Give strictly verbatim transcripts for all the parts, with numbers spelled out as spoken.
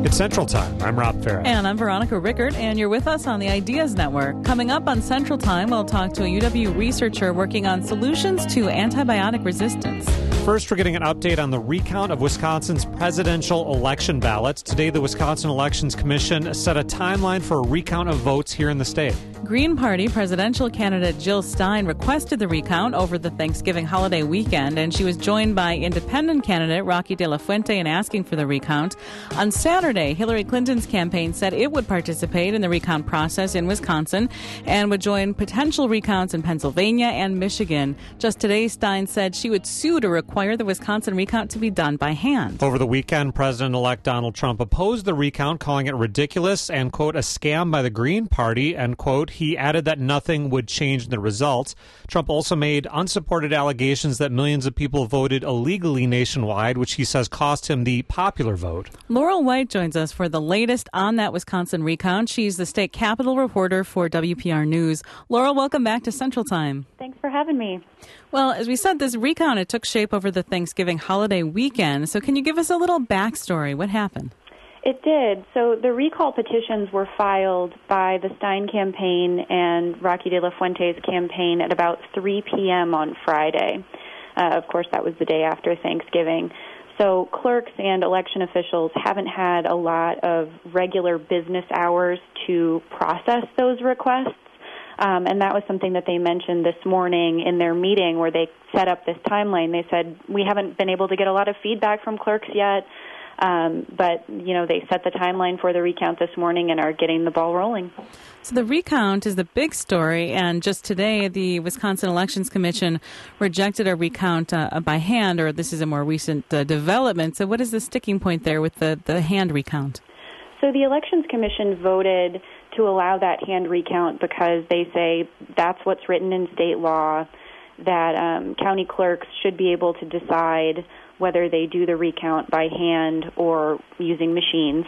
It's Central Time. I'm Rob Farah. And I'm Veronica Rickert, and you're with us on the Ideas Network. Coming up on Central Time, we'll talk to a U W researcher working on solutions to antibiotic resistance. First, we're getting an update on the recount of Wisconsin's presidential election ballots. Today, the Wisconsin Elections Commission set a timeline for a recount of votes here in the state. Green Party presidential candidate Jill Stein requested the recount over the Thanksgiving holiday weekend, and she was joined by independent candidate Rocky De La Fuente in asking for the recount. On Saturday, Hillary Clinton's campaign said it would participate in the recount process in Wisconsin and would join potential recounts in Pennsylvania and Michigan. Just today, Stein said she would sue to require the Wisconsin recount to be done by hand. Over the weekend, President-elect Donald Trump opposed the recount, calling it ridiculous and, quote, a scam by the Green Party, end quote. He added that nothing would change the results. Trump also made unsupported allegations that millions of people voted illegally nationwide, which he says cost him the popular vote. Laurel White joins us for the latest on that Wisconsin recount. She's the state capitol reporter for W P R News. Laurel, welcome back to Central Time. Thanks for having me. Well, as we said, this recount, it took shape over the Thanksgiving holiday weekend. So can you give us a little backstory? What happened? It did. So the recall petitions were filed by the Stein campaign and Rocky De La Fuente's campaign at about three p.m. on Friday. Uh, of course, that was the day after Thanksgiving. So clerks and election officials haven't had a lot of regular business hours to process those requests. Um, and that was something that they mentioned this morning in their meeting where they set up this timeline. They said, we haven't been able to get a lot of feedback from clerks yet. Um, but, you know, they set the timeline for the recount this morning and are getting the ball rolling. So the recount is the big story, and just today the Wisconsin Elections Commission rejected a recount uh, by hand, or this is a more recent uh, development. So what is the sticking point there with the, the hand recount? So the Elections Commission voted to allow that hand recount because they say that's what's written in state law, that um, county clerks should be able to decide whether they do the recount by hand or using machines,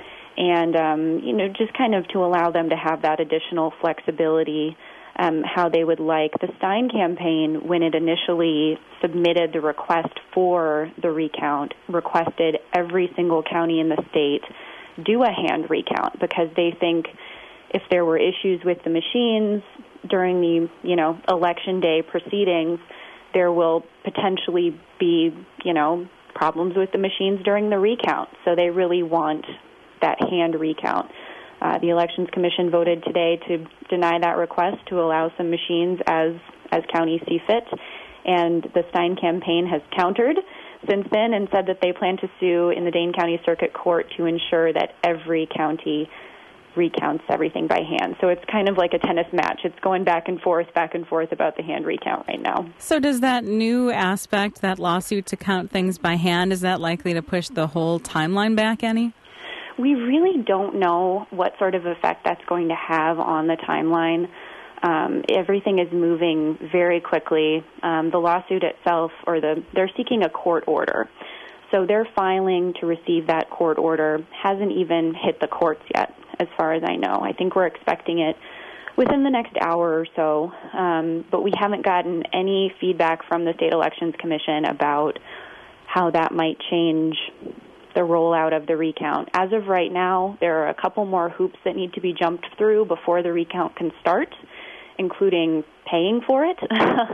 and um, you know, just kind of to allow them to have that additional flexibility, um, how they would like. The Stein campaign, when it initially submitted the request for the recount, requested every single county in the state do a hand recount because they think if there were issues with the machines during the, you know, election day proceedings, there will potentially be, you know, problems with the machines during the recount. So they really want that hand recount. Uh, the Elections Commission voted today to deny that request to allow some machines as, as counties see fit. And the Stein campaign has countered since then and said that they plan to sue in the Dane County Circuit Court to ensure that every county recounts everything by hand. So it's kind of like a tennis match. It's going back and forth, back and forth about the hand recount right now. So does that new aspect, that lawsuit to count things by hand, is that likely to push the whole timeline back any? We really don't know what sort of effect that's going to have on the timeline. Um, everything is moving very quickly. Um, the lawsuit itself, or the they're seeking a court order. So their filing to receive that court order hasn't even hit the courts yet, as far as I know. I think we're expecting it within the next hour or so, um, but we haven't gotten any feedback from the State Elections Commission about how that might change the rollout of the recount. As of right now, there are a couple more hoops that need to be jumped through before the recount can start, including paying for it,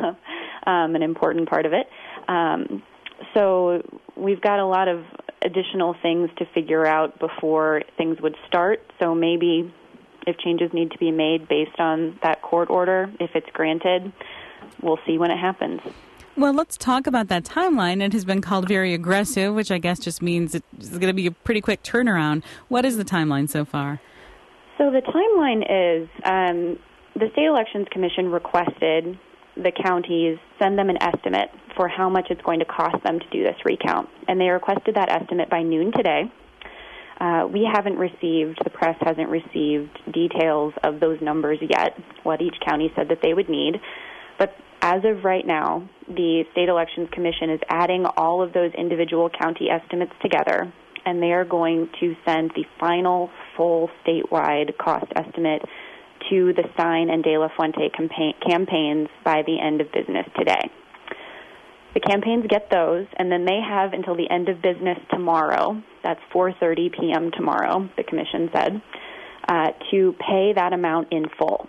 um, an important part of it. Um, so we've got a lot of additional things to figure out before things would start. So maybe if changes need to be made based on that court order, if it's granted, we'll see when it happens. Well, let's talk about that timeline. It has been called very aggressive, which I guess just means it's going to be a pretty quick turnaround. What is the timeline so far? So the timeline is um, the State Elections Commission requested the counties send them an estimate for how much it's going to cost them to do this recount. And they requested that estimate by noon today. Uh, we haven't received, the press hasn't received details of those numbers yet, what each county said that they would need. But as of right now, the State Elections Commission is adding all of those individual county estimates together, and they are going to send the final full statewide cost estimate to the Stein and De La Fuente campaign, campaigns by the end of business today. The campaigns get those, and then they have until the end of business tomorrow, that's four thirty p.m. tomorrow, the commission said, uh, to pay that amount in full.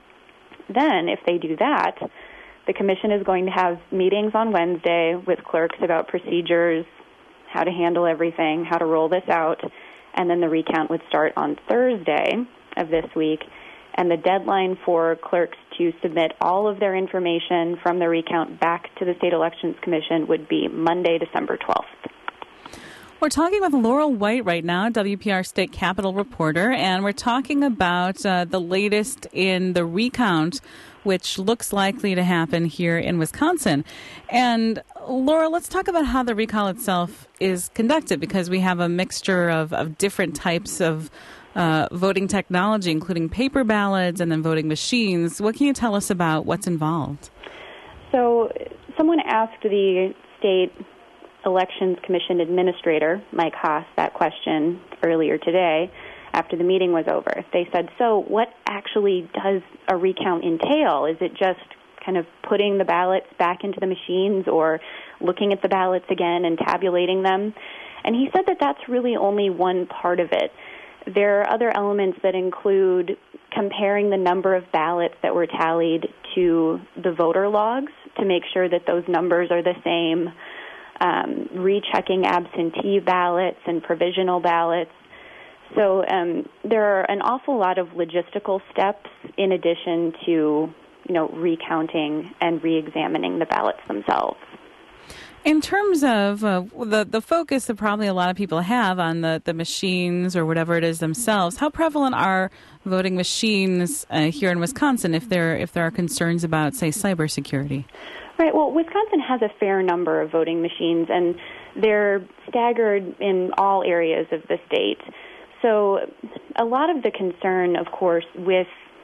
Then, if they do that, the commission is going to have meetings on Wednesday with clerks about procedures, how to handle everything, how to roll this out, and then the recount would start on Thursday of this week. And the deadline for clerks to submit all of their information from the recount back to the State Elections Commission would be Monday, December twelfth. We're talking with Laurel White right now, W P R State Capitol reporter, and we're talking about uh, the latest in the recount, which looks likely to happen here in Wisconsin. And Laura, let's talk about how the recall itself is conducted, because we have a mixture of, of different types of uh, voting technology, including paper ballots and then voting machines. What can you tell us about what's involved? So someone asked the State Elections Commission Administrator, Mike Haas, that question earlier today after the meeting was over. They said, so what actually does a recount entail? Is it just kind of putting the ballots back into the machines or looking at the ballots again and tabulating them? And he said that that's really only one part of it. There are other elements that include comparing the number of ballots that were tallied to the voter logs to make sure that those numbers are the same, um, rechecking absentee ballots and provisional ballots. So um, there are an awful lot of logistical steps in addition to, you know, recounting and re-examining the ballots themselves. In terms of uh, the the focus that probably a lot of people have on the, the machines or whatever it is themselves, how prevalent are voting machines uh, here in Wisconsin if there if there are concerns about, say, cybersecurity? Right. Well, Wisconsin has a fair number of voting machines, and they're staggered in all areas of the state. So a lot of the concern, of course, with,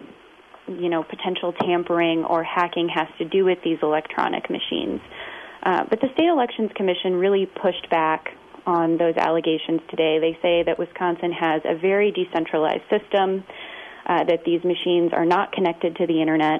you know, potential tampering or hacking has to do with these electronic machines. Uh, but the State Elections Commission really pushed back on those allegations today. They say that Wisconsin has a very decentralized system, uh, that these machines are not connected to the Internet,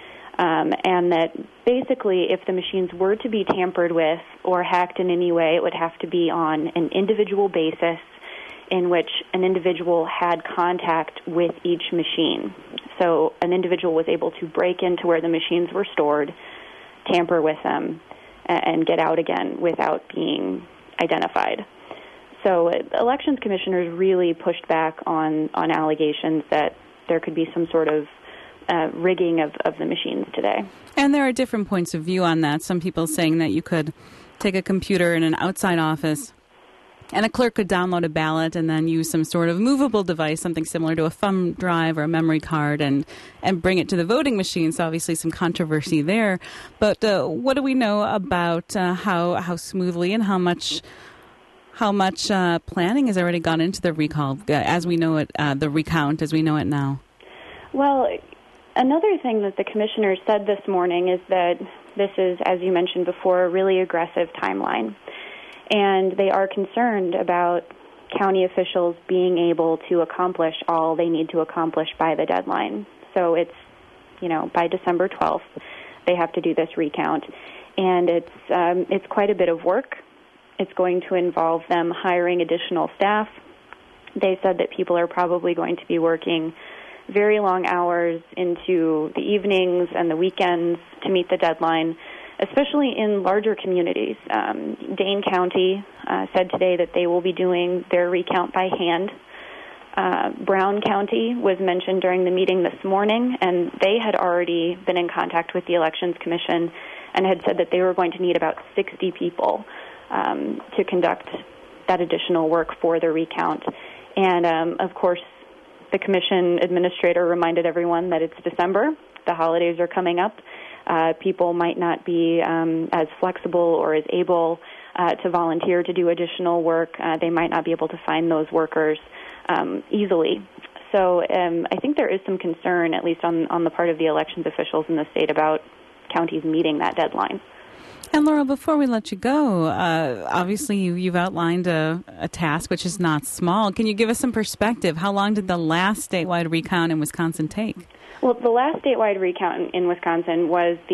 um, and that basically if the machines were to be tampered with or hacked in any way, it would have to be on an individual basis in which an individual had contact with each machine. So an individual was able to break into where the machines were stored, tamper with them, and get out again without being identified. So uh, elections commissioners really pushed back on, on allegations that there could be some sort of uh, rigging of, of the machines today. And there are different points of view on that. Some people saying that you could take a computer in an outside office and a clerk could download a ballot and then use some sort of movable device, something similar to a thumb drive or a memory card, and, and bring it to the voting machine. So obviously some controversy there. But uh, what do we know about uh, how how smoothly and how much how much uh, planning has already gone into the recall, uh, as we know it, uh, the recount as we know it now? Well, another thing that the commissioners said this morning is that this is, as you mentioned before, a really aggressive timeline. And they are concerned about county officials being able to accomplish all they need to accomplish by the deadline. So it's, you know, by December twelfth, they have to do this recount. And it's um, it's quite a bit of work. It's going to involve them hiring additional staff. They said that people are probably going to be working very long hours into the evenings and the weekends to meet the deadline, especially in larger communities. Um, Dane County uh, said today that they will be doing their recount by hand. Uh, Brown County was mentioned during the meeting this morning, and they had already been in contact with the Elections Commission and had said that they were going to need about sixty people um, to conduct that additional work for the recount. And, um, of course, the commission administrator reminded everyone that it's December. The holidays are coming up. Uh, people might not be um, as flexible or as able uh, to volunteer to do additional work. Uh, they might not be able to find those workers um, easily. So um, I think there is some concern, at least on, on the part of the elections officials in the state, about counties meeting that deadline. And Laura, before we let you go, uh, obviously you, you've outlined a, a task which is not small. Can you give us some perspective? How long did the last statewide recount in Wisconsin take? Well, the last statewide recount in Wisconsin was the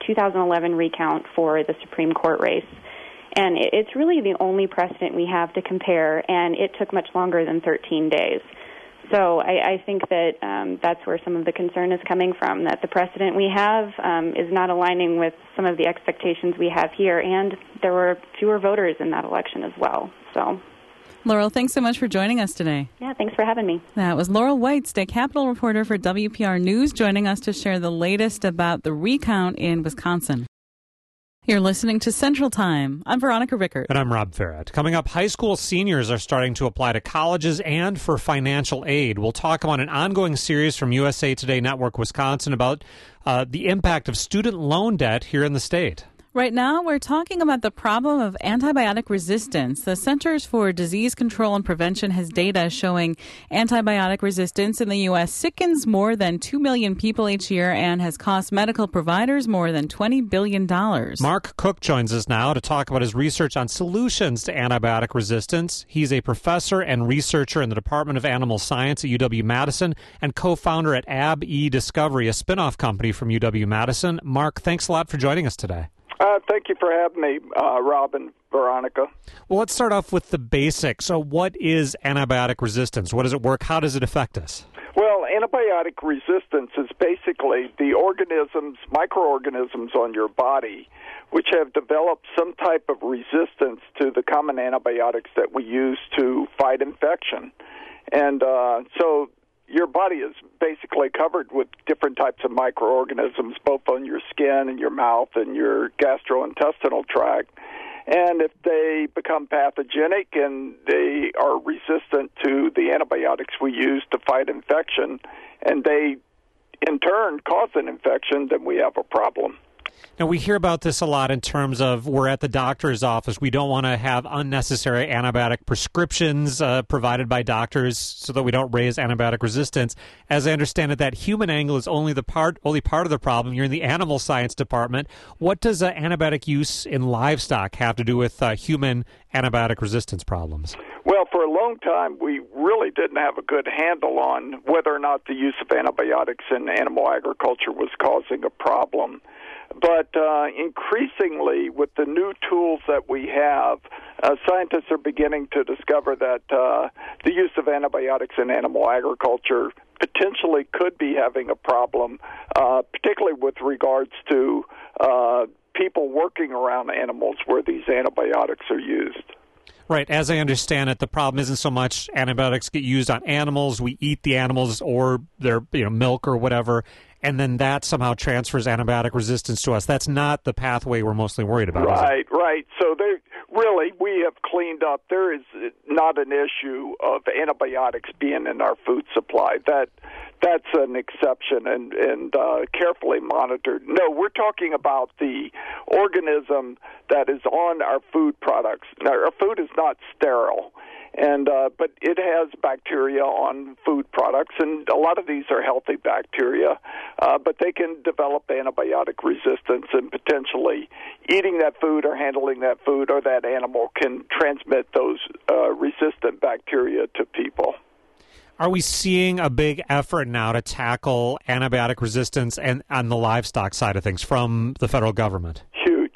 two thousand eleven recount for the Supreme Court race. And it, it's really the only precedent we have to compare, and it took much longer than thirteen days. So I, I think that um, that's where some of the concern is coming from, that the precedent we have um, is not aligning with some of the expectations we have here, and there were fewer voters in that election as well. So, Laurel, thanks so much for joining us today. Yeah, thanks for having me. That was Laurel White, state capitol reporter for W P R News, joining us to share the latest about the recount in Wisconsin. You're listening to Central Time. I'm Veronica Rickert. And I'm Rob Farrett. Coming up, high school seniors are starting to apply to colleges and for financial aid. We'll talk about an ongoing series from U S A Today Network Wisconsin about uh, the impact of student loan debt here in the state. Right now, we're talking about the problem of antibiotic resistance. The Centers for Disease Control and Prevention has data showing antibiotic resistance in the U S sickens more than two million people each year and has cost medical providers more than twenty billion dollars. Mark Cook joins us now to talk about his research on solutions to antibiotic resistance. He's a professor and researcher in the Department of Animal Science at U W-Madison and co-founder at A B E Discovery, a spinoff company from U W-Madison. Mark, thanks a lot for joining us today. Uh, thank you for having me, uh, Rob and Veronica. Well, let's start off with the basics. So what is antibiotic resistance? What does it work? How does it affect us? Well, antibiotic resistance is basically the organisms, microorganisms on your body, which have developed some type of resistance to the common antibiotics that we use to fight infection. And uh, so your body is basically covered with different types of microorganisms, both on your skin and your mouth and your gastrointestinal tract. And if they become pathogenic and they are resistant to the antibiotics we use to fight infection, and they in turn cause an infection, then we have a problem. Now, we hear about this a lot in terms of we're at the doctor's office. We don't want to have unnecessary antibiotic prescriptions uh, provided by doctors so that we don't raise antibiotic resistance. As I understand it, that human angle is only the part, only part of the problem. You're in the animal science department. What does uh, antibiotic use in livestock have to do with uh, human antibiotic resistance problems? Well, for a long time, we really didn't have a good handle on whether or not the use of antibiotics in animal agriculture was causing a problem. But uh, increasingly, with the new tools that we have, uh, scientists are beginning to discover that uh, the use of antibiotics in animal agriculture potentially could be having a problem, uh, particularly with regards to uh, people working around animals where these antibiotics are used. Right. As I understand it, the problem isn't so much antibiotics get used on animals. We eat the animals or their you know milk or whatever, and then that somehow transfers antibiotic resistance to us. That's not the pathway we're mostly worried about. Right, right. So they really, we have cleaned up. There is not an issue of antibiotics being in our food supply. That that's an exception and, and uh, carefully monitored. No, we're talking about the organism that is on our food products. Now, our food is not sterile, and uh, but it has bacteria on food products, and a lot of these are healthy bacteria, uh, but they can develop antibiotic resistance, and potentially eating that food or handling that food or that animal can transmit those uh, resistant bacteria to people. Are we seeing a big effort now to tackle antibiotic resistance and on the livestock side of things from the federal government? Huge.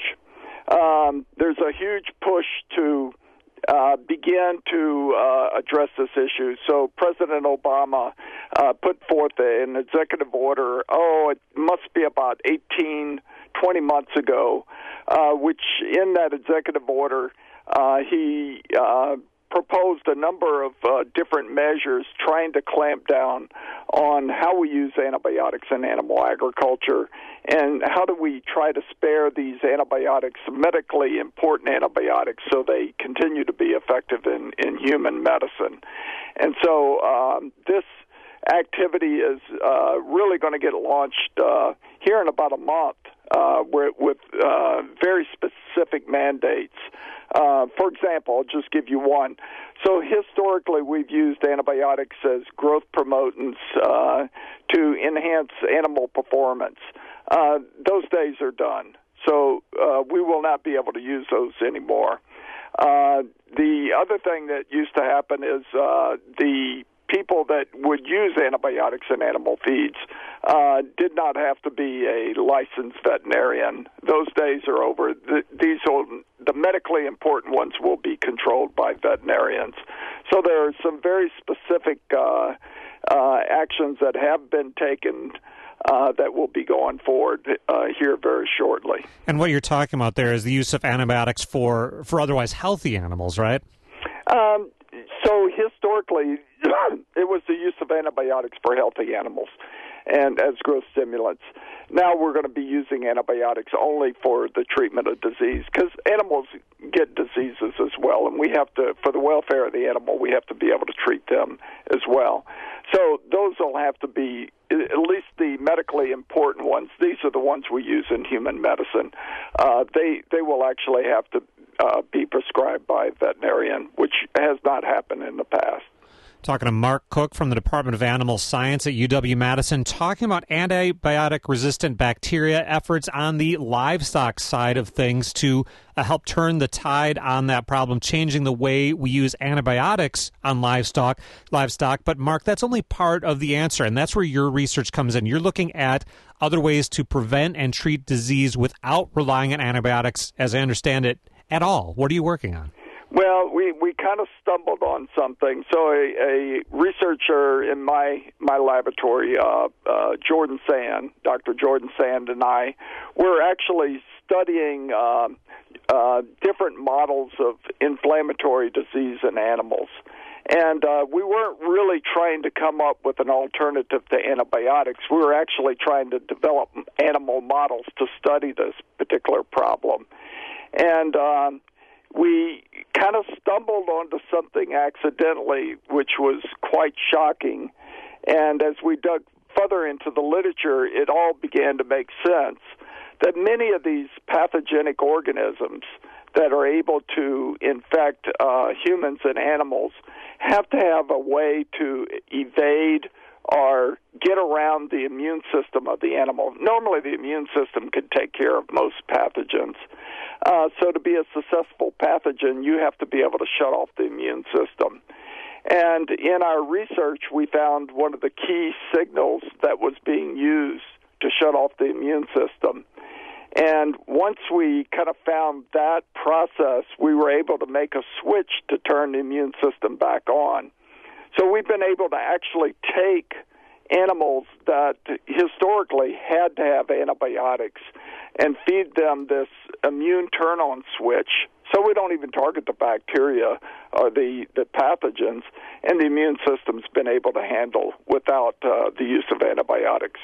Um, there's a huge push to uh, begin to uh, address this issue. So President Obama uh, put forth an executive order, oh, it must be about eighteen, twenty months ago, uh, which in that executive order, uh, he uh, proposed a number of uh, different measures trying to clamp down on how we use antibiotics in animal agriculture and how do we try to spare these antibiotics, medically important antibiotics, so they continue to be effective in, in human medicine. And so um, this activity is uh, really going to get launched uh, here in about a month uh, with uh, very specific mandates. Uh, for example, I'll just give you one. So historically, we've used antibiotics as growth promotants uh, to enhance animal performance. Uh, those days are done. So uh, we will not be able to use those anymore. Uh, the other thing that used to happen is uh, the people that would use antibiotics in animal feeds uh, did not have to be a licensed veterinarian. Those days are over. The, these will, the medically important ones will be controlled by veterinarians. So there are some very specific uh, uh, actions that have been taken uh, that will be going forward uh, here very shortly. And what you're talking about there is the use of antibiotics for, for otherwise healthy animals, right? Um, so historically, it was the use of antibiotics for healthy animals and as growth stimulants. Now we're going to be using antibiotics only for the treatment of disease, because animals get diseases as well, and we have to, for the welfare of the animal, we have to be able to treat them as well. So those will have to be, at least the medically important ones, these are the ones we use in human medicine. Uh, they, they will actually have to uh, be prescribed by a veterinarian, which has not happened in the past. Talking to Mark Cook from the Department of Animal Science at U W-Madison, talking about antibiotic-resistant bacteria efforts on the livestock side of things to uh, help turn the tide on that problem, changing the way we use antibiotics on livestock. Livestock. But, Mark, that's only part of the answer, and that's where your research comes in. You're looking at other ways to prevent and treat disease without relying on antibiotics, as I understand it, at all. What are you working on? Well, we, we kind of stumbled on something. So a, a researcher in my my laboratory, uh, uh, Jordan Sand, Doctor Jordan Sand, and I, were actually studying uh, uh, different models of inflammatory disease in animals. And uh, we weren't really trying to come up with an alternative to antibiotics. We were actually trying to develop animal models to study this particular problem. And um, we kind of stumbled onto something accidentally, which was quite shocking. And as we dug further into the literature, it all began to make sense that many of these pathogenic organisms that are able to infect uh, humans and animals have to have a way to evade or get around the immune system of the animal. Normally, the immune system can take care of most pathogens. Uh, so to be a successful pathogen, you have to be able to shut off the immune system. And in our research, we found one of the key signals that was being used to shut off the immune system. And once we kind of found that process, we were able to make a switch to turn the immune system back on. So we've been able to actually take animals that historically had to have antibiotics and feed them this immune turn-on switch, so we don't even target the bacteria or the, the pathogens, and the immune system's been able to handle without uh, the use of antibiotics.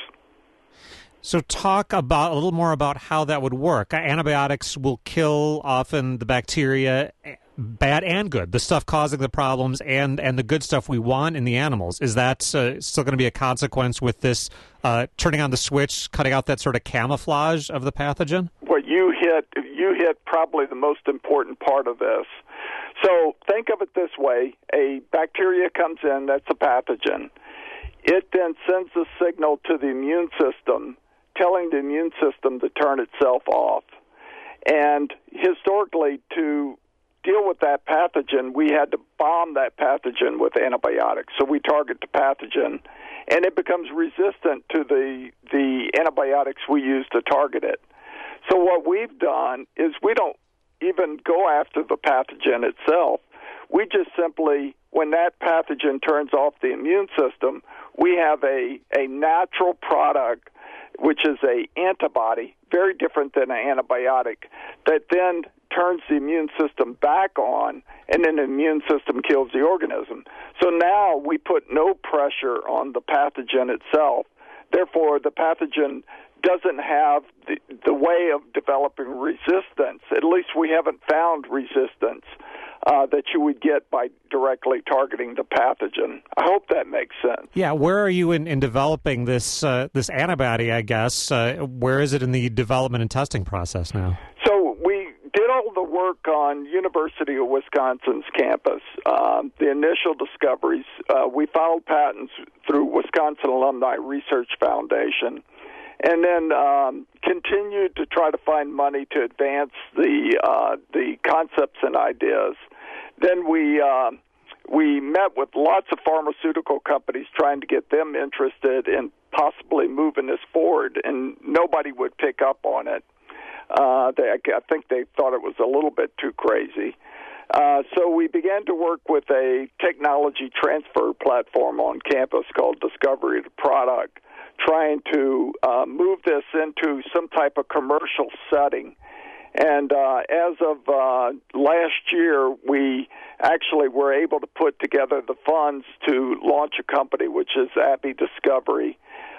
So talk about a little more about how that would work. Antibiotics will kill often the bacteria, bad and good, the stuff causing the problems and, and the good stuff we want in the animals. Is that uh, still going to be a consequence with this uh, turning on the switch, cutting out that sort of camouflage of the pathogen? Well, you hit, you hit probably the most important part of this. So think of it this way. A bacteria comes in, that's a pathogen. It then sends a signal to the immune system telling the immune system to turn itself off. And historically, to deal with that pathogen, we had to bomb that pathogen with antibiotics. So we target the pathogen, and it becomes resistant to the the antibiotics we use to target it. So what we've done is we don't even go after the pathogen itself. We just simply, when that pathogen turns off the immune system, we have a, a natural product, which is a antibody, very different than an antibiotic, that then turns the immune system back on, and then the immune system kills the organism. So now we put no pressure on the pathogen itself. Therefore, the pathogen doesn't have the, the way of developing resistance. At least we haven't found resistance uh, that you would get by directly targeting the pathogen. I hope that makes sense. Yeah, where are you in, in developing this uh, this antibody, I guess? Uh, where is it in the development and testing process now? So we did all the work on University of Wisconsin's campus. Um, the initial discoveries, uh, we filed patents through Wisconsin Alumni Research Foundation, and then um, continued to try to find money to advance the uh, the concepts and ideas. Then we uh, we met with lots of pharmaceutical companies trying to get them interested in possibly moving this forward, and nobody would pick up on it. Uh, they, I think they thought it was a little bit too crazy. Uh, so we began to work with a technology transfer platform on campus called Discovery the Product, trying to uh, move this into some type of commercial setting. And uh, as of uh, last year, we actually were able to put together the funds to launch a company, which is Abbey Discovery.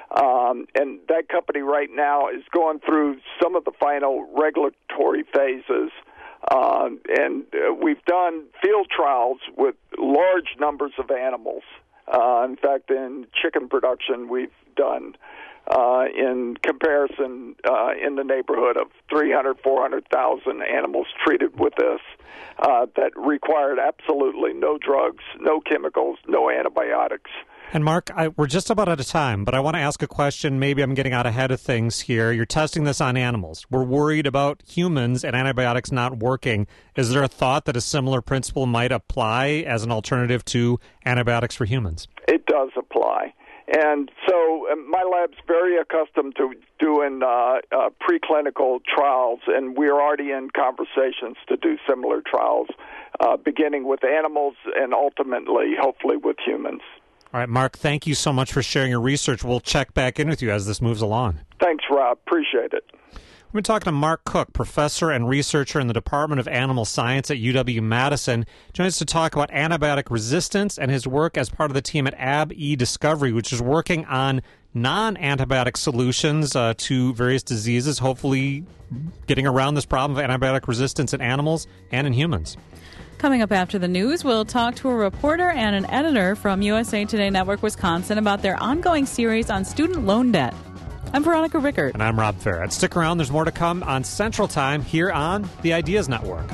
Um, and that company right now is going through some of the final regulatory phases. Uh, and uh, we've done field trials with large numbers of animals. Uh, in fact, in chicken production, we've done, uh, in comparison, uh, in the neighborhood of three hundred, four hundred thousand animals treated with this uh, that required absolutely no drugs, no chemicals, no antibiotics. And Mark, I, we're just about out of time, but I want to ask a question. Maybe I'm getting out ahead of things here. You're testing this on animals. We're worried about humans and antibiotics not working. Is there a thought that a similar principle might apply as an alternative to antibiotics for humans? It does apply. And so uh, my lab's very accustomed to doing uh, uh, preclinical trials, and we're already in conversations to do similar trials, uh, beginning with animals and ultimately, hopefully, with humans. All right, Mark, thank you so much for sharing your research. We'll check back in with you as this moves along. Thanks, Rob. Appreciate it. We've been talking to Mark Cook, professor and researcher in the Department of Animal Science at U W-Madison. Joins us to talk about antibiotic resistance and his work as part of the team at Abbey Discovery, which is working on non-antibiotic solutions uh, to various diseases, hopefully getting around this problem of antibiotic resistance in animals and in humans. Coming up after the news, we'll talk to a reporter and an editor from U S A Today Network Wisconsin about their ongoing series on student loan debt. I'm Veronica Rickert. And I'm Rob Farrett. Stick around. There's more to come on Central Time here on the Ideas Network.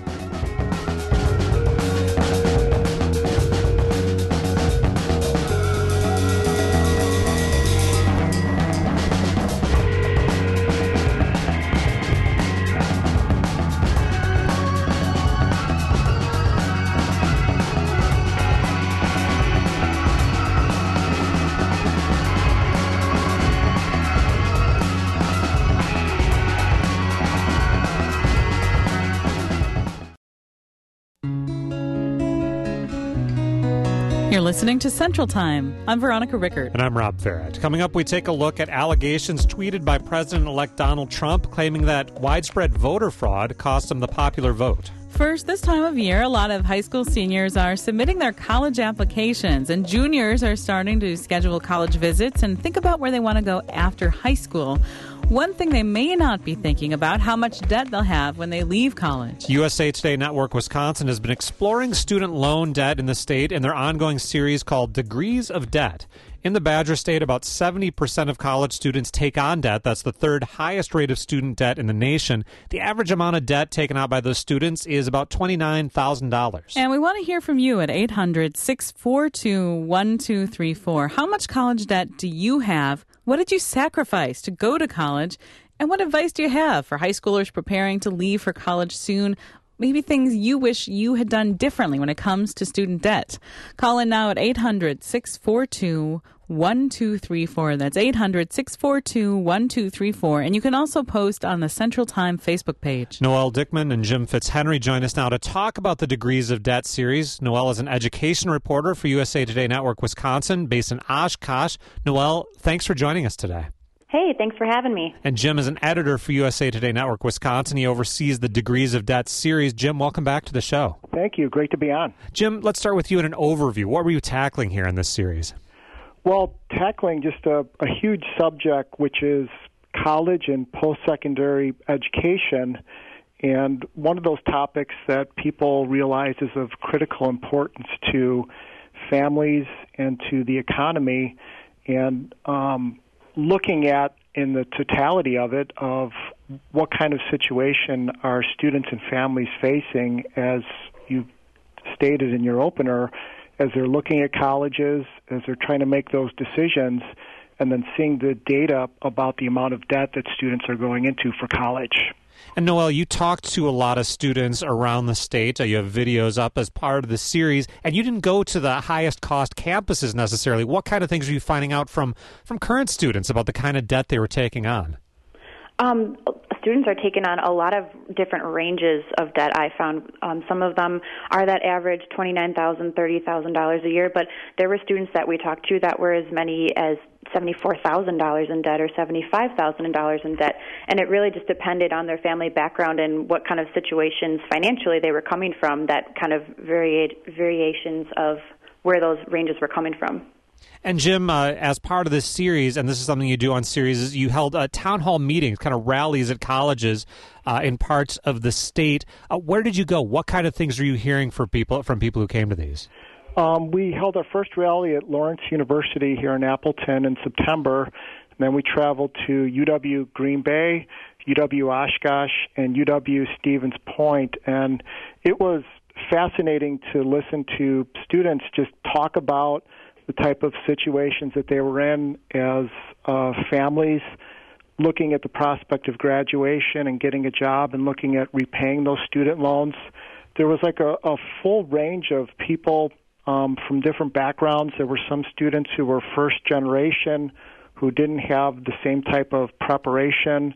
You're listening to Central Time. I'm Veronica Rickert. And I'm Rob Farrett. Coming up, we take a look at allegations tweeted by President-elect Donald Trump claiming that widespread voter fraud cost him the popular vote. First, this time of year, a lot of high school seniors are submitting their college applications, and juniors are starting to schedule college visits and think about where they want to go after high school. One thing they may not be thinking about, how much debt they'll have when they leave college. U S A Today Network Wisconsin has been exploring student loan debt in the state in their ongoing series called Degrees of Debt. In the Badger State, about seventy percent of college students take on debt. That's the third highest rate of student debt in the nation. The average amount of debt taken out by those students is about twenty-nine thousand dollars. And we want to hear from you at eight hundred, six four two, one two three four. How much college debt do you have? What did you sacrifice to go to college? And what advice do you have for high schoolers preparing to leave for college soon? Maybe things you wish you had done differently when it comes to student debt. Call in now at eight hundred, six four two, one two three four. That's eight hundred, six four two, one two three four. And you can also post on the Central Time Facebook page. Noelle Dickman and Jim Fitzhenry join us now to talk about the Degrees of Debt series. Noelle is an education reporter for U S A Today Network Wisconsin, based in Oshkosh. Noelle, thanks for joining us today. Hey, thanks for having me. And Jim is an editor for U S A Today Network Wisconsin. He oversees the Degrees of Debt series. Jim, welcome back to the show. Thank you. Great to be on. Jim, let's start with you in an overview. What were you tackling here in this series? Well, tackling just a, a huge subject, which is college and post-secondary education. And one of those topics that people realize is of critical importance to families and to the economy. And um, looking at, in the totality of it, of what kind of situation are students and families facing, as you stated in your opener, as they're looking at colleges, as they're trying to make those decisions, and then seeing the data about the amount of debt that students are going into for college. And Noelle, you talked to a lot of students around the state. You have videos up as part of the series, and you didn't go to the highest cost campuses necessarily. What kind of things are you finding out from, from current students about the kind of debt they were taking on? Um, students are taking on a lot of different ranges of debt, I found. Um, some of them are that average twenty-nine thousand dollars, thirty thousand dollars a year, but there were students that we talked to that were as many as seventy-four thousand dollars in debt or seventy-five thousand dollars in debt, and it really just depended on their family background and what kind of situations financially they were coming from, that kind of varied, variations of where those ranges were coming from. And Jim, uh, as part of this series, and this is something you do on series, is you held uh, town hall meetings, kind of rallies at colleges uh, in parts of the state. Uh, where did you go? What kind of things are you hearing for people from people who came to these? Um, we held our first rally at Lawrence University here in Appleton in September, and then we traveled to U W Green Bay, U W Oshkosh, and U W Stevens Point, and it was fascinating to listen to students just talk about the type of situations that they were in as uh, families, looking at the prospect of graduation and getting a job and looking at repaying those student loans. There was like a, a full range of people um, from different backgrounds. There were some students who were first generation who didn't have the same type of preparation,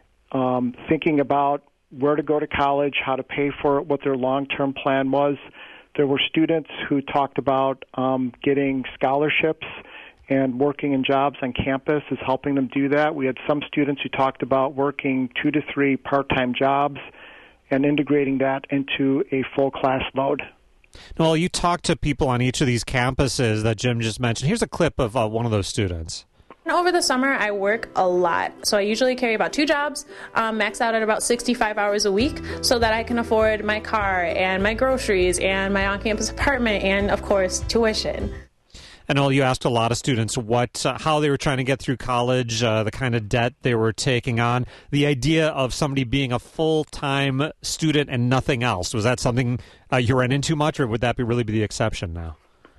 um, thinking about where to go to college, how to pay for it, what their long-term plan was. There were students who talked about um, getting scholarships and working in jobs on campus is helping them do that. We had some students who talked about working two to three part-time jobs and integrating that into a full class load. Noel, you talked to people on each of these campuses that Jim just mentioned. Here's a clip of uh, one of those students. Over the summer, I work a lot, so I usually carry about two jobs, um, max out at about sixty-five hours a week, so that I can afford my car and my groceries and my on-campus apartment and, of course, tuition. And Noel, you asked a lot of students what, uh, how they were trying to get through college, uh, the kind of debt they were taking on. The idea of somebody being a full-time student and nothing else, was that something uh, you ran into much, or would that be really be the exception now?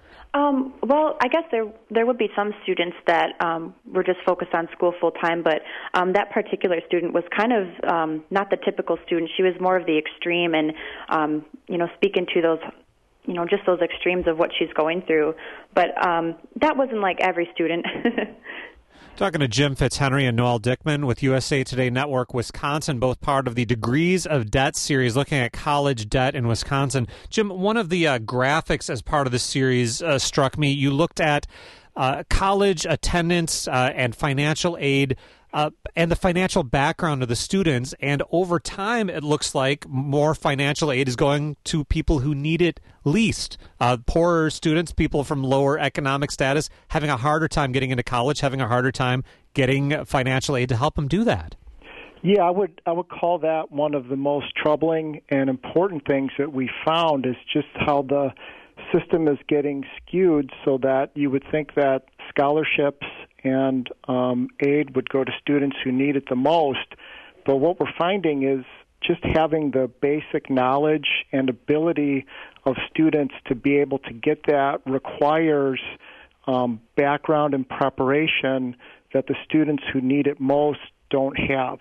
Um, well, I guess there there would be some students that um, were just focused on school full time, but um, that particular student was kind of um, not the typical student. She was more of the extreme, and um, you know, speaking to those, you know, just those extremes of what she's going through. But um, that wasn't like every student. Talking to Jim Fitzhenry and Noel Dickman with U S A Today Network Wisconsin, both part of the Degrees of Debt series, looking at college debt in Wisconsin. Jim, one of the uh, graphics as part of the series uh, struck me. You looked at uh, college attendance uh, and financial aid uh, and the financial background of the students, and over time it looks like more financial aid is going to people who need it least. Uh, poorer students, people from lower economic status, having a harder time getting into college, having a harder time getting financial aid to help them do that. Yeah, I would I would call that one of the most troubling and important things that we found, is just how the system is getting skewed so that you would think that scholarships and um, aid would go to students who need it the most. But what we're finding is just having the basic knowledge and ability of students to be able to get that requires um, background and preparation that the students who need it most don't have.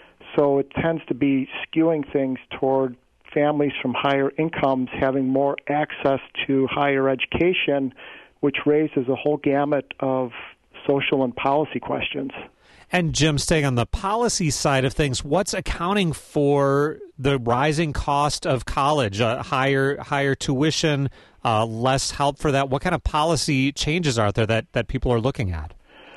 So it tends to be skewing things toward families from higher incomes having more access to higher education, which raises a whole gamut of social and policy questions. And Jim, staying on the policy side of things, what's accounting for the rising cost of college, uh, higher higher tuition, uh, less help for that? What kind of policy changes are there that, that people are looking at?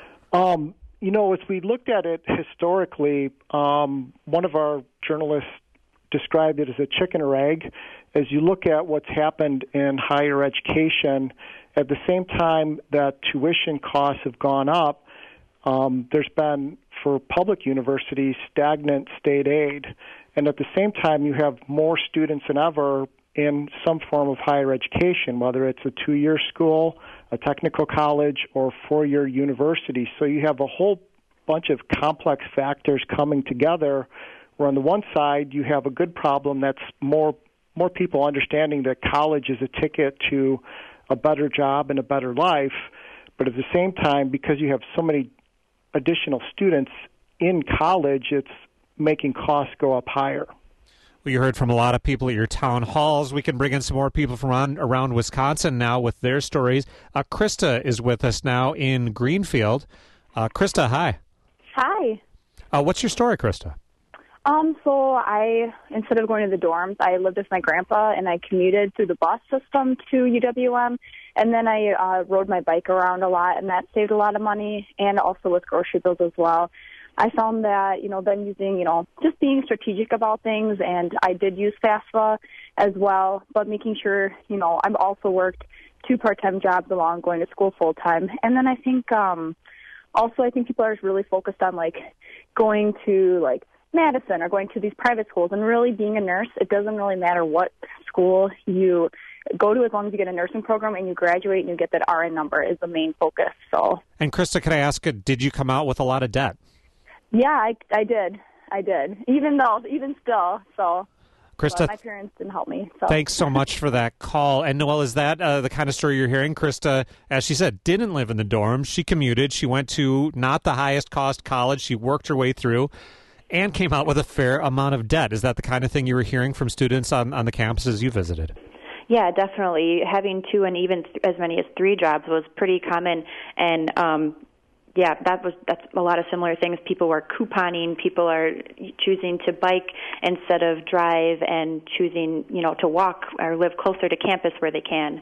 Um, you know, as we looked at it historically, um, one of our journalists described it as a chicken or egg. As you look at what's happened in higher education, at the same time that tuition costs have gone up, um, there's been, for public universities, stagnant state aid. And at the same time, you have more students than ever in some form of higher education, whether it's a two-year school, a technical college, or four-year university. So you have a whole bunch of complex factors coming together, where on the one side you have a good problem that's more more people understanding that college is a ticket to a better job and a better life, but at the same time, because you have so many additional students in college, it's making costs go up higher. Well, you heard from a lot of people at your town halls. We can bring in some more people from on, around Wisconsin now with their stories. Uh, Krista is with us now in Greenfield. Uh, Krista, hi. Hi. Uh, what's your story, Krista? Um, so I, instead of going to the dorms, I lived with my grandpa, and I commuted through the bus system to U W M, and then I uh, rode my bike around a lot, and that saved a lot of money, and also with grocery bills as well. I found that, you know, then using, you know, just being strategic about things, and I did use FAFSA as well, but making sure, you know, I've also worked two part-time jobs along going to school full-time. And then I think, um, also I think people are really focused on, like, going to, like, Madison or going to these private schools, and really being a nurse, it doesn't really matter what school you go to as long as you get a nursing program and you graduate and you get that R N number is the main focus. So. And Krista, can I ask, did you come out with a lot of debt? Yeah, I, I did. I did. Even though, even still, so. Krista, but my parents didn't help me. So. Thanks so much for that call. And Noelle, is that uh, the kind of story you're hearing? Krista, as she said, didn't live in the dorms. She commuted. She went to not the highest cost college. She worked her way through and came out with a fair amount of debt. Is that the kind of thing you were hearing from students on, on the campuses you visited? Yeah, definitely. Having two and even th- as many as three jobs was pretty common, and um, yeah, that was that's a lot of similar things. People were couponing. People are choosing to bike instead of drive, and choosing, you know, to walk or live closer to campus where they can.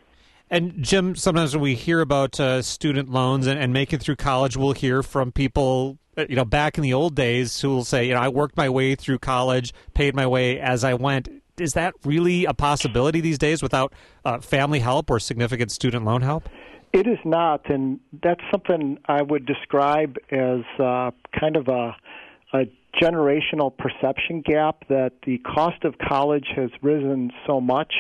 And Jim, sometimes when we hear about uh, student loans and, and making it through college, we'll hear from people, you know, back in the old days who will say, you know, I worked my way through college, paid my way as I went. Is that really a possibility these days without uh, family help or significant student loan help? It is not, and that's something I would describe as uh, kind of a, a generational perception gap, that the cost of college has risen so much.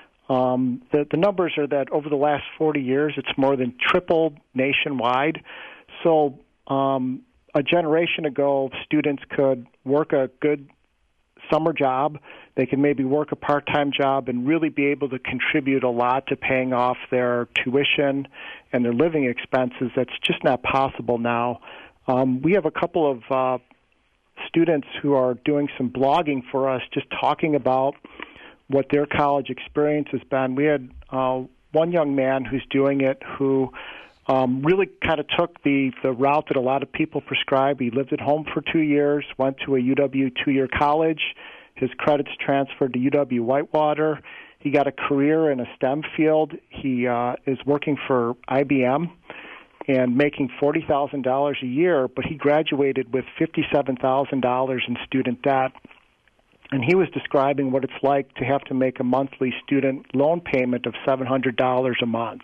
Um, the, the numbers are that over the last forty years, it's more than tripled nationwide. So um, a generation ago, students could work a good summer job. They can maybe work a part-time job and really be able to contribute a lot to paying off their tuition and their living expenses. That's just not possible now. Um, we have a couple of uh, students who are doing some blogging for us, just talking about what their college experience has been. We had uh, one young man who's doing it who um, really kind of took the, the route that a lot of people prescribe. He lived at home for two years, went to a U W two-year college. His credits transferred to U W Whitewater. He got a career in a STEM field. He uh, is working for I B M and making forty thousand dollars a year, but he graduated with fifty-seven thousand dollars in student debt. And he was describing what it's like to have to make a monthly student loan payment of seven hundred dollars a month.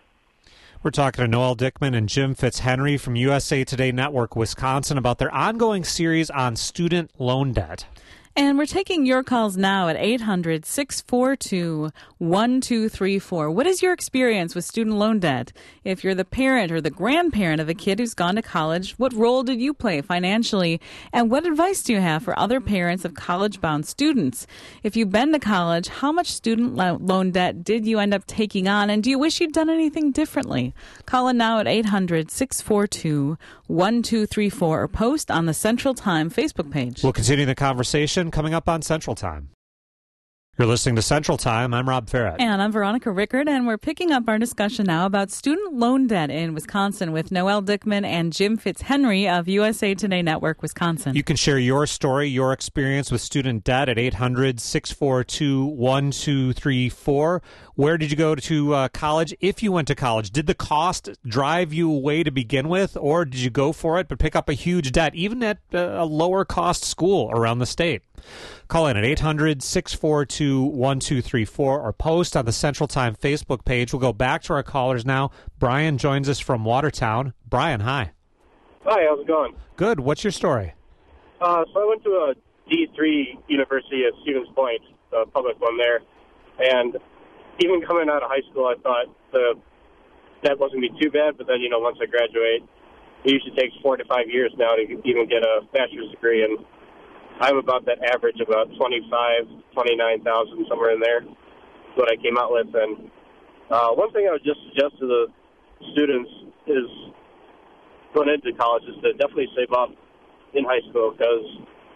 We're talking to Noelle Dickman and Jim Fitzhenry from U S A Today Network Wisconsin about their ongoing series on student loan debt. And we're taking your calls now at eight hundred, six four two, one two three four. What is your experience with student loan debt? If you're the parent or the grandparent of a kid who's gone to college, what role did you play financially? And what advice do you have for other parents of college-bound students? If you've been to college, how much student loan debt did you end up taking on? And do you wish you'd done anything differently? Call in now at eight hundred, six four two, one two three four or post on the Central Time Facebook page. We'll continue the conversation coming up on Central Time. You're listening to Central Time. I'm Rob Farrett. And I'm Veronica Rickard, and we're picking up our discussion now about student loan debt in Wisconsin with Noelle Dickman and Jim Fitzhenry of U S A Today Network Wisconsin. You can share your story, your experience with student debt at eight hundred, six four two, one two three four. Where did you go to uh, college? If you went to college, did the cost drive you away to begin with, or did you go for it but pick up a huge debt, even at uh, a lower cost school around the state? Call in at eight hundred, six four two, one two three four or post on the Central Time Facebook page. We'll go back to our callers now. Brian joins us from Watertown. Brian, hi. Hi, how's it going? Good. What's your story? Uh, so I went to a D three university at Stevens Point, the public one there, and even coming out of high school, I thought the that wasn't going to be too bad, but then, you know, once I graduate, it usually takes four to five years now to even get a bachelor's degree, and I'm about that average, about twenty-five, twenty-nine thousand, somewhere in there. That's what I came out with. And uh, one thing I would just suggest to the students is going into college is to definitely save up in high school, because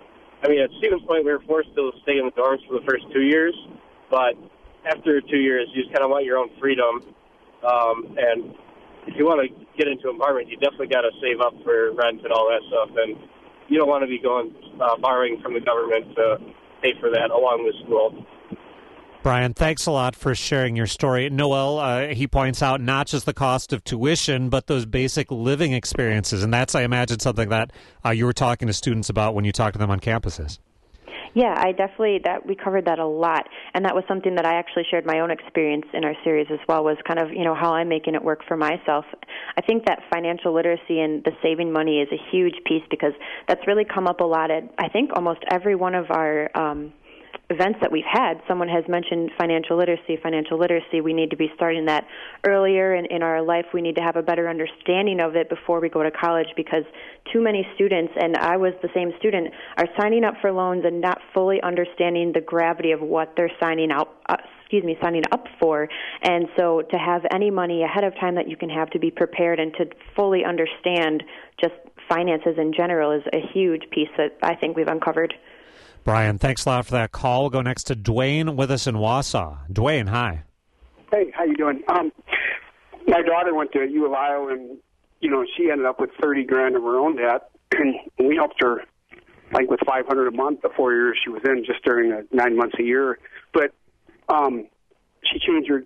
I mean, at Stevens Point, we were forced to stay in the dorms for the first two years, but after two years, you just kind of want your own freedom. Um, and if you want to get into an apartment, you definitely got to save up for rent and all that stuff. And you don't want to be going uh, borrowing from the government to pay for that along with school. Brian, thanks a lot for sharing your story. Noel, uh, he points out not just the cost of tuition, but those basic living experiences. And that's, I imagine, something that uh, you were talking to students about when you talked to them on campuses. Yeah, I definitely, that we covered that a lot, and that was something that I actually shared my own experience in our series as well, was kind of, you know, how I'm making it work for myself. I think that financial literacy and the saving money is a huge piece, because that's really come up a lot at, I think, almost every one of our um events that we've had. Someone has mentioned financial literacy, financial literacy. We need to be starting that earlier in, in our life. We need to have a better understanding of it before we go to college, because too many students, and I was the same student, are signing up for loans and not fully understanding the gravity of what they're signing out, uh, excuse me, signing up for. And so to have any money ahead of time that you can have to be prepared and to fully understand just finances in general is a huge piece that I think we've uncovered. Brian, thanks a lot for that call. We'll go next to Dwayne with us in Wausau. Dwayne, hi. Hey, how you doing? Um, my daughter went to U of Iowa, and, you know, she ended up with thirty grand of her own debt, and we helped her, like, with five hundred a month the four years she was in, just during the nine months a year. But um, she changed her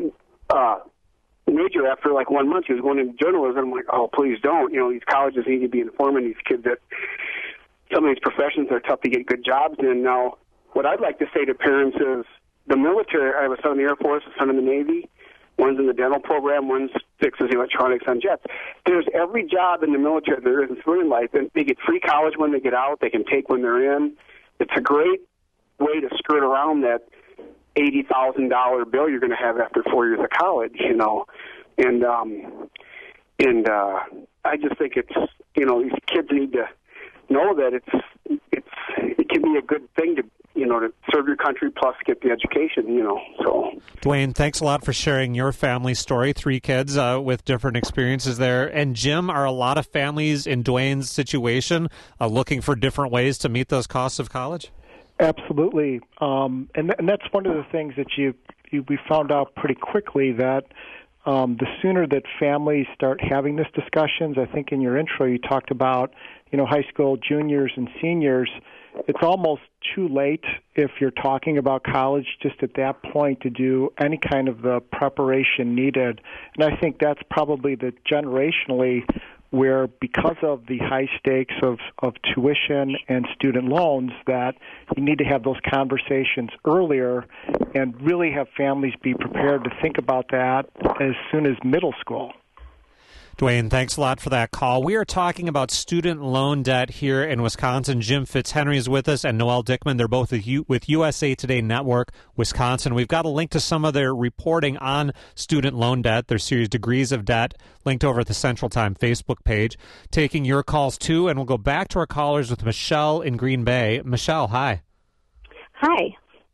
uh, major after, like, one month. She was going into journalism. I'm like, oh, please don't. You know, these colleges need to be informing these kids that some of these professions are tough to get good jobs in. Now, what I'd like to say to parents is the military, I have a son in the Air Force, a son in the Navy, one's in the dental program, one's fixes electronics on jets. There's every job in the military there is in civilian life, and they get free college when they get out, they can take when they're in. It's a great way to skirt around that eighty thousand dollars bill you're going to have after four years of college, you know. And, um, and uh, I just think it's, you know, these kids need to know that it's it's it can be a good thing to, you know, to serve your country plus get the education, you know. So, Dwayne, thanks a lot for sharing your family story. Three kids uh, with different experiences there. And Jim, are a lot of families in Dwayne's situation uh, looking for different ways to meet those costs of college? Absolutely, um, and th- and that's one of the things that you, you we found out pretty quickly, that um, the sooner that families start having this discussions. I think in your intro you talked about, you know, high school juniors and seniors. It's almost too late if you're talking about college just at that point to do any kind of the preparation needed. And I think that's probably the generationally where, because of the high stakes of, of tuition and student loans, that you need to have those conversations earlier and really have families be prepared to think about that as soon as middle school. Dwayne, thanks a lot for that call. We are talking about student loan debt here in Wisconsin. Jim Fitzhenry is with us, and Noel Dickman. They're both with, U- with U S A Today Network, Wisconsin. We've got a link to some of their reporting on student loan debt, their series Degrees of Debt, linked over at the Central Time Facebook page. Taking your calls, too, and we'll go back to our callers with Michelle in Green Bay. Michelle, hi. Hi.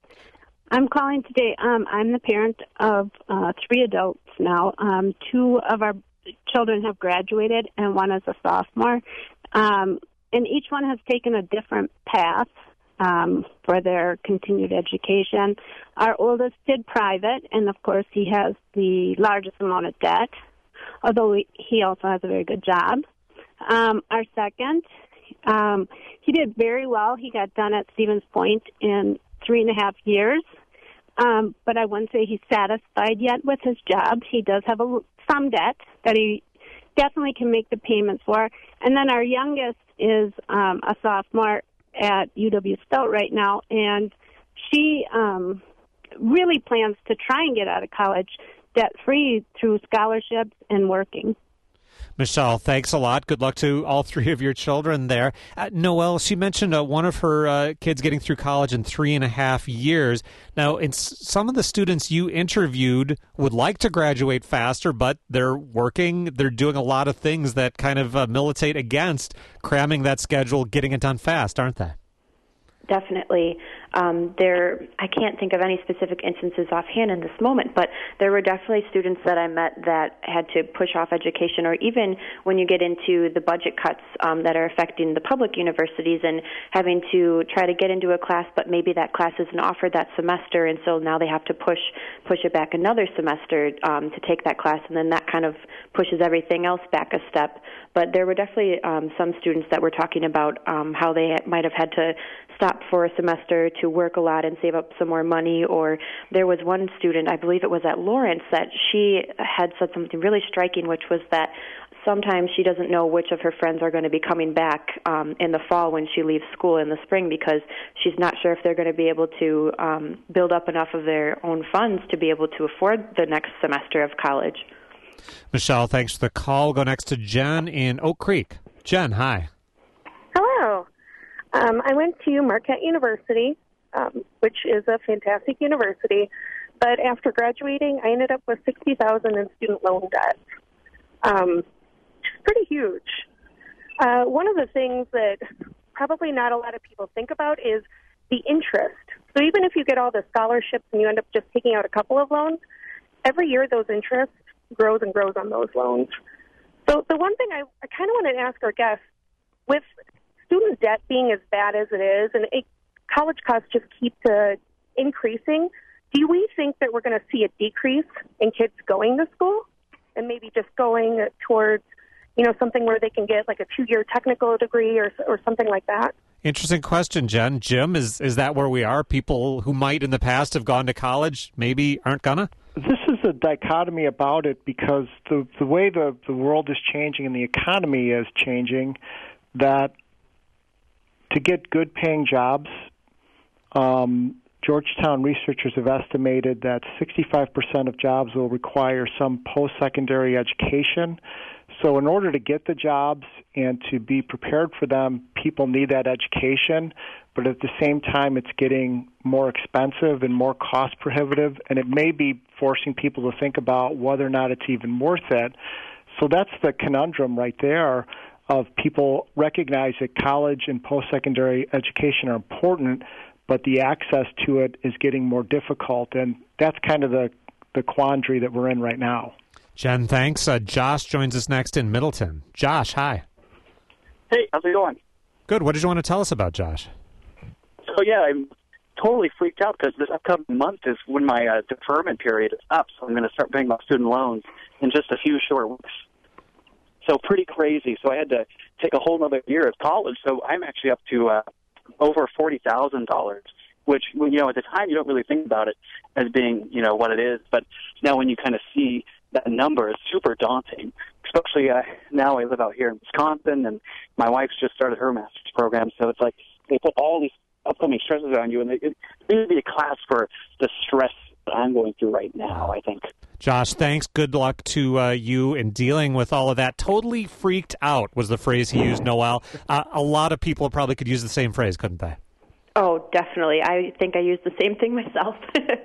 I'm calling today. Um, I'm the parent of uh, three adults now. Um, two of our children have graduated, and one is a sophomore. Um, and each one has taken a different path um, for their continued education. Our oldest did private, and of course he has the largest amount of debt, although he also has a very good job. Um, our second, um, he did very well. He got done at Stevens Point in three and a half years. Um, but I wouldn't say he's satisfied yet with his job. He does have a, some debt that he definitely can make the payments for. And then our youngest is um, a sophomore at U W Stout right now, and she um, really plans to try and get out of college debt-free through scholarships and working. Michelle, thanks a lot. Good luck to all three of your children there. Uh, Noelle, she mentioned uh, one of her uh, kids getting through college in three and a half years. Now, it's, some of the students you interviewed would like to graduate faster, but they're working. They're doing a lot of things that kind of uh, militate against cramming that schedule, getting it done fast, aren't they? Definitely. um, there, I can't think of any specific instances offhand in this moment, but there were definitely students that I met that had to push off education, or even when you get into the budget cuts um, that are affecting the public universities and having to try to get into a class, but maybe that class isn't offered that semester, and so now they have to push push it back another semester um, to take that class, and then that kind of pushes everything else back a step. But there were definitely um, some students that were talking about um, how they might have had to stop for a semester to work a lot and save up some more money. Or there was one student, I believe it was at Lawrence, that she had said something really striking, which was that sometimes she doesn't know which of her friends are going to be coming back um, in the fall when she leaves school in the spring, because she's not sure if they're going to be able to um, build up enough of their own funds to be able to afford the next semester of college. Michelle, thanks for the call. Go next to Jen in Oak Creek. Jen, hi. Hello. Um, I went to Marquette University, um, which is a fantastic university, but after graduating, I ended up with sixty thousand dollars in student loan debt. Um, pretty huge. Uh, one of the things that probably not a lot of people think about is the interest. So even if you get all the scholarships and you end up just taking out a couple of loans, every year those interests grows and grows on those loans. So the one thing I, I kind of wanted to ask our guests, with student debt being as bad as it is, and it, college costs just keep to increasing, do we think that we're going to see a decrease in kids going to school and maybe just going towards, you know, something where they can get like a two-year technical degree or or something like that? Interesting question, Jen. Jim, is, is that where we are? People who might in the past have gone to college maybe aren't gonna? This is a dichotomy about it, because the the way the, the world is changing and the economy is changing, that to get good paying jobs, um, Georgetown researchers have estimated that sixty-five percent of jobs will require some post-secondary education. So in order to get the jobs and to be prepared for them, people need that education, but at the same time it's getting more expensive and more cost prohibitive, and it may be forcing people to think about whether or not it's even worth it. So that's the conundrum right there, of people recognize that college and post-secondary education are important, but the access to it is getting more difficult, and that's kind of the, the quandary that we're in right now. Jen, thanks. Uh, Josh joins us next in Middleton. Josh, hi. Hey, how's it going? Good. What did you want to tell us about, Josh? So, yeah, I'm totally freaked out because this upcoming month is when my uh, deferment period is up, so I'm going to start paying my student loans in just a few short weeks. So pretty crazy. So I had to take a whole other year of college, so I'm actually up to uh, over forty thousand dollars, which, you know, at the time you don't really think about it as being, you know, what it is, but now when you kind of see that number, is super daunting, especially uh, now I live out here in Wisconsin, and my wife's just started her master's program, so it's like they put all these upcoming stresses on you, and they, it needs to be a class for the stress that I'm going through right now, I think. Josh, thanks. Good luck to uh, you in dealing with all of that. Totally freaked out was the phrase he used, Noel. Uh, a lot of people probably could use the same phrase, couldn't they? Oh, definitely. I think I used the same thing myself.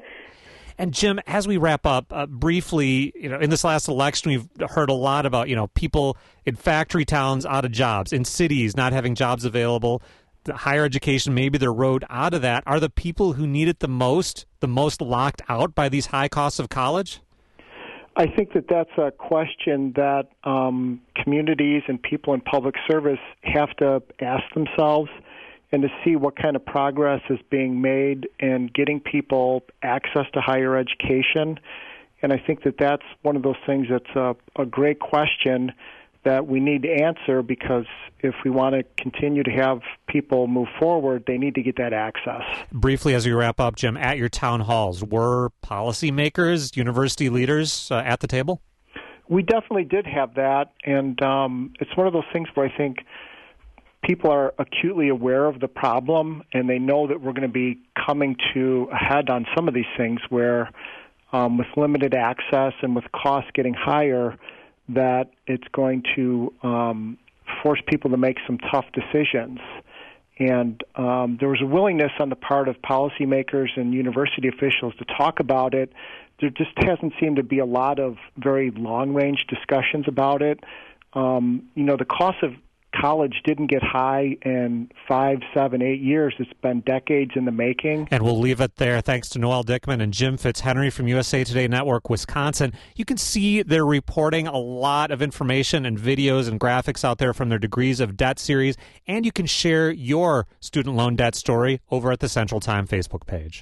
And Jim, as we wrap up, uh, briefly, you know, in this last election, we've heard a lot about, you know, people in factory towns out of jobs, in cities not having jobs available, the higher education, maybe the road out of that. Are the people who need it the most, the most locked out by these high costs of college? I think that that's a question that um, communities and people in public service have to ask themselves, and to see what kind of progress is being made in getting people access to higher education. And I think that that's one of those things that's a, a great question that we need to answer, because if we want to continue to have people move forward, they need to get that access. Briefly, as we wrap up, Jim, at your town halls, were policymakers, university leaders uh, at the table? We definitely did have that, and um, it's one of those things where I think people are acutely aware of the problem, and they know that we're going to be coming to a head on some of these things where um, with limited access and with costs getting higher, that it's going to um, force people to make some tough decisions. And um, there was a willingness on the part of policymakers and university officials to talk about it. There just hasn't seemed to be a lot of very long-range discussions about it. Um, you know, the cost of college didn't get high in five, seven, eight years. It's been decades in the making. And we'll leave it there. Thanks to Noel Dickman and Jim Fitzhenry from U S A Today Network, Wisconsin. You can see they're reporting a lot of information and videos and graphics out there from their Degrees of Debt series, and you can share your student loan debt story over at the Central Time Facebook page.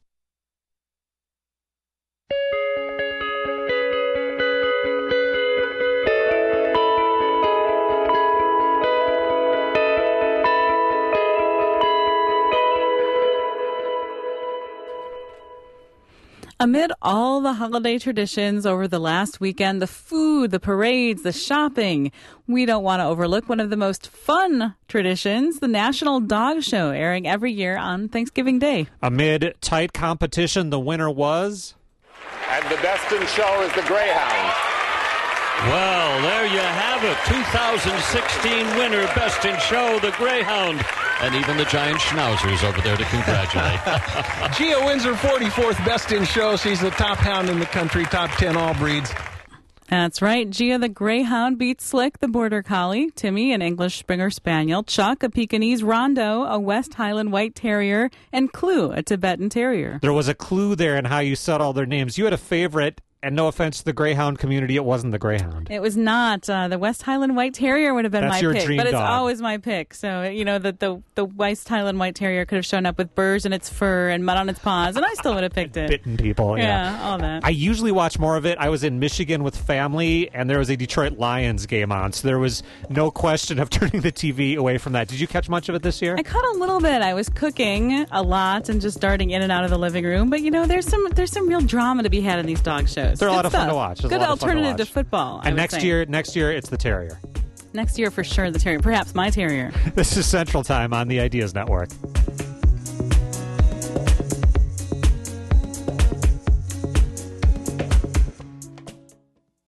Amid all the holiday traditions over the last weekend, the food, the parades, the shopping, we don't want to overlook one of the most fun traditions, the National Dog Show, airing every year on Thanksgiving Day. Amid tight competition, the winner was... And the best in show is the Greyhound. Well, there you have it. two thousand sixteen winner, best in show, the Greyhound. And even the giant schnauzers over there to congratulate. Gia wins her forty-fourth best in show. She's the top hound in the country, top ten all breeds. That's right. Gia the Greyhound beat Slick the Border Collie, Timmy an English Springer Spaniel, Chuck a Pekingese Rondo, a West Highland White Terrier, and Clue a Tibetan Terrier. There was a clue there in how you said all their names. You had a favorite. And no offense to the Greyhound community, it wasn't the Greyhound. It was not. Uh, the West Highland White Terrier would have been That's my your pick, dream but it's dog. always my pick. So, you know, the, the the West Highland White Terrier could have shown up with burrs in its fur and mud on its paws, and I still would have picked it. Bitten people, yeah. Yeah, all that. I usually watch more of it. I was in Michigan with family, and there was a Detroit Lions game on, so there was no question of turning the T V away from that. Did you catch much of it this year? I caught a little bit. I was cooking a lot and just darting in and out of the living room, but, you know, there's some there's some real drama to be had in these dog shows. They're a Good lot of fun stuff. to watch. There's Good a lot of fun to alternative to, watch. football. I And would next say. year, next year, it's the Terrier. Next year, for sure, the Terrier. Perhaps my Terrier. This is Central Time on the Ideas Network.